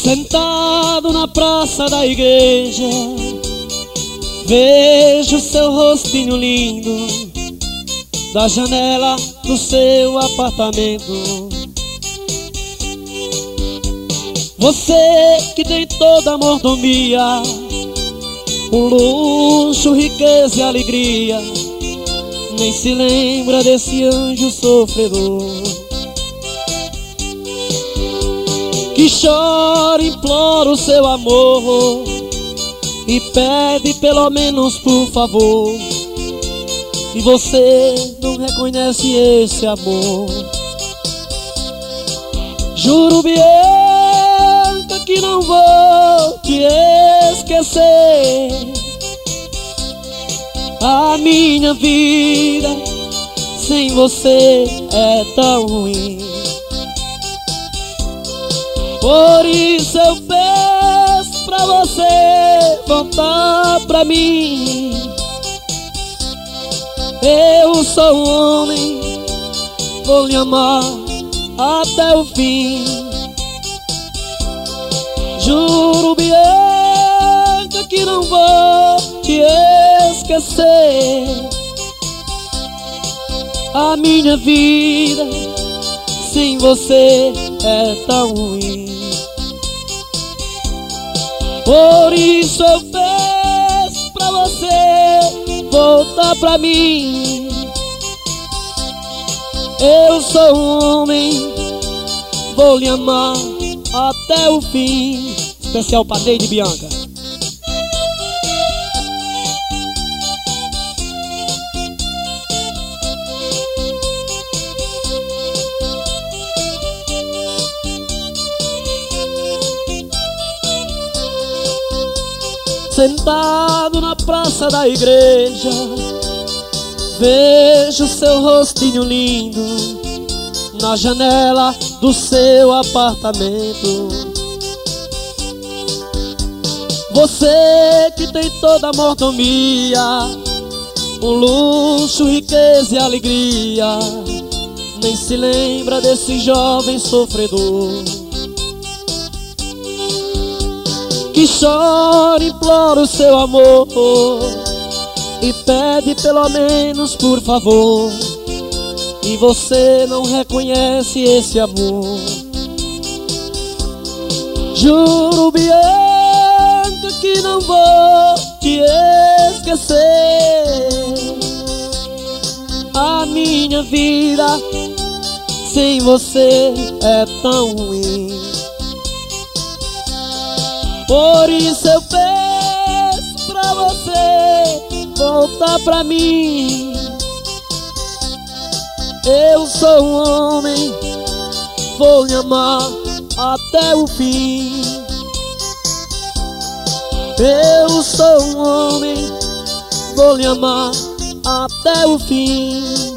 Sentado na praça da igreja, vejo seu rostinho lindo da janela do seu apartamento. Você que tem toda a mordomia, o luxo, riqueza e alegria, nem se lembra desse anjo sofredor que chora, implora o seu amor e pede pelo menos por favor, e você não reconhece esse amor. Juro, Bianca, que não vou te esquecer. A minha vida sem você é tão ruim. Por isso eu peço pra você voltar pra mim. Eu sou um homem, vou lhe amar até o fim. Juro, Bianca, que não vou te esquecer. A minha vida sem você é tão ruim. Por isso eu peço pra você voltar pra mim. Eu sou um homem, vou lhe amar até o fim. Especial pra Neide Bianca. Sentado na praça da igreja, vejo seu rostinho lindo na janela do seu apartamento. Você que tem toda a mordomia, o luxo, riqueza e alegria, nem se lembra desse jovem sofredor que chora, implora o seu amor e pede pelo menos por favor, e você não reconhece esse amor. Juro, Bianca, que não vou te esquecer. A minha vida sem você é tão ruim. Por isso eu peço pra você voltar pra mim. Eu sou um homem, vou lhe amar até o fim. Eu sou um homem, vou lhe amar até o fim.